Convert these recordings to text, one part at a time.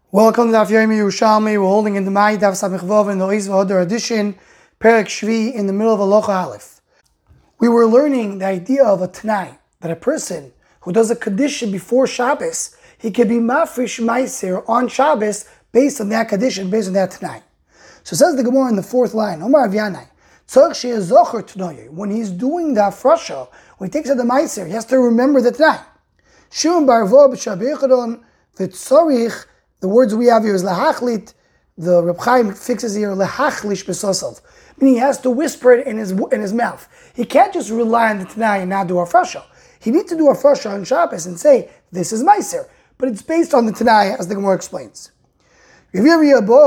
Welcome to Daf Yomi Yerushalmi. We're holding in the Mai Daf Samich Vav in the Oiz V'Hodar edition, Perek Shvi in the middle of Halacha Aleph. We were learning the idea of a Tanai, that a person who does a Kedushin before Shabbos, he can be Mafresh Meiser on Shabbos based on that Kedushin, based on that Tanai. So it says the Gemara in the fourth line, Omar Avyanai, when he's doing the Afrasha, when he takes out the Meiser, he has to remember the Tanai. Shum Barvo B'Shabechadon V'Tzorich. The words we have here is lahachlit. The Reb Chaim fixes here lahachlish b'sosav, meaning he has to whisper it in his mouth. He can't just rely on the Tanai and not do Afrasha. He needs to do Afrasha on Shabbos and say this is Meiser, but it's based on the Tanai, as the Gemara explains. If you ever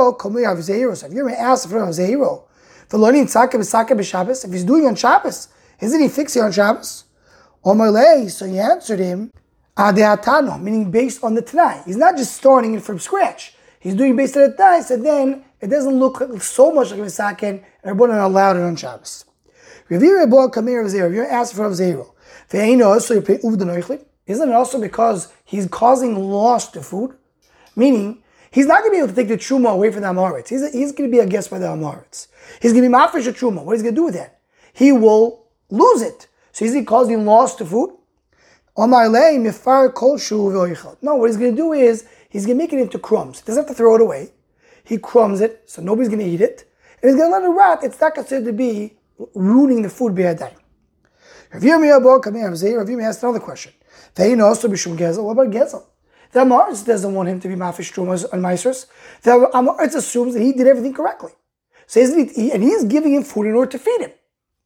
ask for Zehiro for learning tzaka b'Shabbos, if he's doing on Shabbos, isn't he fixing on Shabbos? So he answered him, meaning based on the Tanai. He's not just starting it from scratch. He's doing based on the Tanai, so then it doesn't look so much like a Misaken, and Rabbanan allowed it on Shabbos. If you ask for Zehiro, isn't it also because he's causing loss to food? Meaning, he's not going to be able to take the Truma away from the Amoritz. He's going to be a guest by the Amoritz. He's going to be Mafresh a Truma. What is he going to do with that? He will lose it. So is he causing loss to food? No, what he's going to do is, he's going to make it into crumbs. He doesn't have to throw it away. He crumbs it, so nobody's going to eat it. And he's going to let it rot. It's not considered to be ruining the food b'yadayim. Rav Yirmiyah asked another question. What about Gezel? The Amoritz doesn't want him to be Mafish Trumas and Meisers. The Amoritz assumes that he did everything correctly. So and he's giving him food in order to feed him.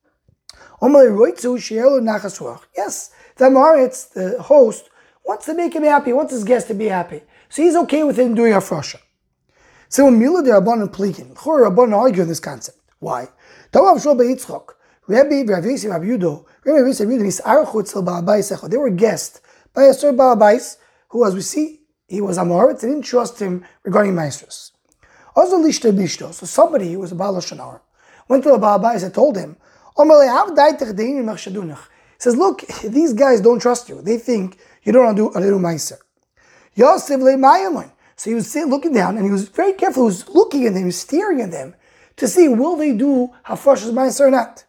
Yes, the Amoritz, the host, wants to make him happy, wants his guest to be happy. So he's okay with him doing Afrasha. So when Mila de Rabbanan Plikin, Rabbanan argue on this concept. Why? They were guests by a certain Balabais, who, as we see, he was Amoritz, they didn't trust him regarding Maestros. So somebody who was a Baal Lashon went to the Balabais and told him, he says, look, these guys don't trust you. They think you don't want to do a little Meiser. So he was looking down, and he was very careful. He was looking at them, he was staring at them to see, will they do Hafashas Meiser or not?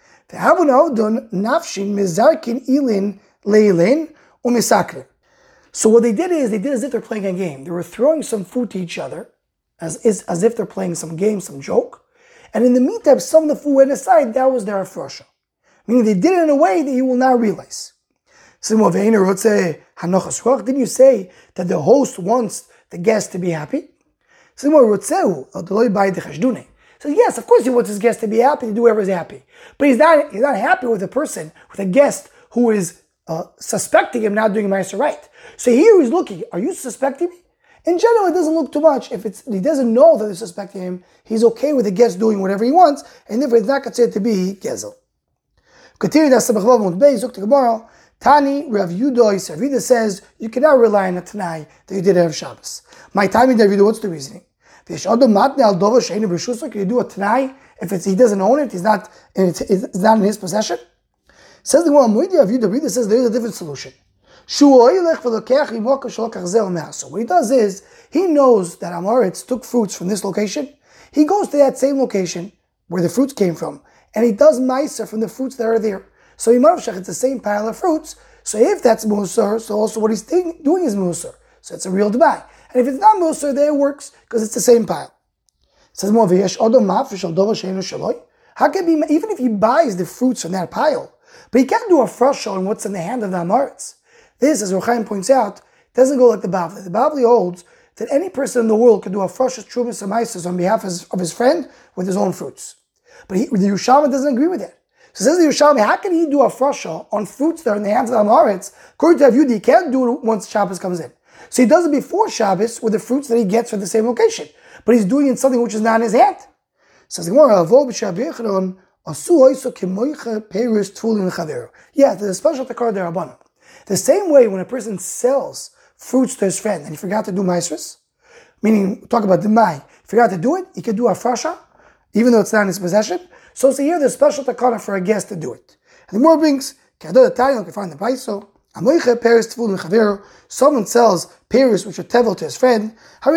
So what they did is as if they're playing a game. They were throwing some food to each other, as if they're playing some game, some joke. And in the meantime, some of the food went aside. That was their Afrasha. Meaning they did it in a way that you will not realize. Didn't you say that the host wants the guest to be happy? So yes, of course he wants his guest to be happy, to do whoever is happy. But he's not happy with a person, with a guest who is suspecting him not doing Meiser right. So here he's looking, are you suspecting me? In general, it doesn't look too much. If he doesn't know that they're suspecting him, he's okay with the guest doing whatever he wants, and therefore it's not considered to be Gezel. Continue that Samachvav Beis, look to Gemara. Tani Rav Yudah says you cannot rely on a Tanai that you did have Shabbos. My time in Rav Yudah, what's the reasoning? Can you do a Tanai if he doesn't own it? It's not in his possession. Says the Gemara, Rav Yudah says there is a different solution. What he does is, he knows that Amoritz took fruits from this location. He goes to that same location where the fruits came from, and he does Meiser from the fruits that are there. So it's the same pile of fruits. So if that's Musar, so also what he's doing is Musar. So it's a real Debay. And if it's not Musar, then it works, because it's the same pile. It says more, how can be, even if he buys the fruits from that pile, but he can't do a fresh on what's in the hand of the Amoritz. This, as Reb Chaim points out, doesn't go like the Bavli. The Bavli holds that any person in the world can do a frashas trumas and meises on behalf of his friend with his own fruits. But the Yerushalmi doesn't agree with that. So says the Yerushalmi, how can he do a frasha on fruits that are in the hands of the Amoritz? According to Aviyud, he can't do it once Shabbos comes in. So he does it before Shabbos with the fruits that he gets from the same location. But he's doing it in something which is not in his hand. Says the Gemara, yeah, there's a special takar derabbanan. The same way when a person sells fruits to his friend and he forgot to do Meisers, meaning, talk about the Mai, forgot to do it, he can do a frasha, even though it's not in his possession. So here there's special takana for a guest to do it. And the more brings, you can find the Paiso, someone sells pears which are tevel to his friend,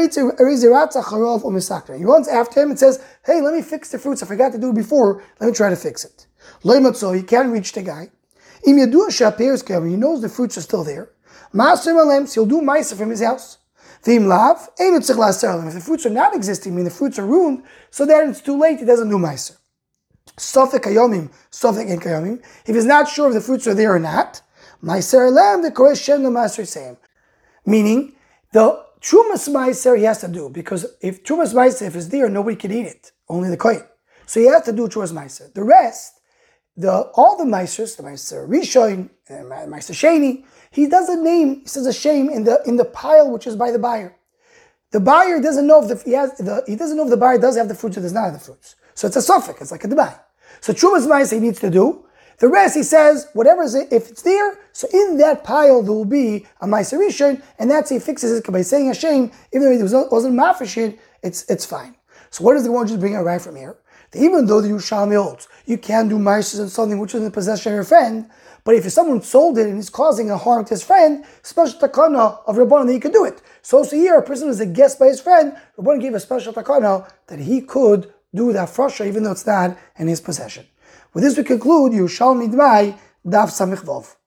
he runs after him and says, hey, let me fix the fruits. I forgot to do it before. Let me try to fix it. He can't reach the guy. He knows the fruits are still there. He'll do ma'aser from his house. If the fruits are not existing, meaning the fruits are ruined, so then it's too late, he doesn't do ma'aser. Sofek kayomim, sofek en kayomim. If he's not sure if the fruits are there or not, ma'aser lam the koresh shem the ma'aser same. Meaning, the trumas ma'aser he has to do, because if trumas ma'aser, if it's there, nobody can eat it, only the kohen. So he has to do trumas ma'aser. The rest, all the ma'asers, the ma'aser rishon, ma'aser sheni, he doesn't name. He says a shame in the pile which is by the buyer. The buyer doesn't know if he doesn't know if the buyer does have the fruits or does not have the fruits. So it's a suffix. It's like a debay. So trumas ma'aser he needs to do. The rest he says whatever is it, if it's there. So in that pile there will be a ma'aser rishon, and that's he fixes it by saying a shame, even though it wasn't mafresh. It's fine. So what does the one just bring out right from here? That even though the Yerushalmi holds you can do ma'asers on something which is in the possession of your friend. But if someone sold it and is causing a harm to his friend, special takana of Rabbanan that he could do it. So here, a person is a guest by his friend, Rabbanan gave a special takana that he could do that frusha even though it's not in his possession. With this we conclude Yerushalmi Dmai Daf Samich Vav.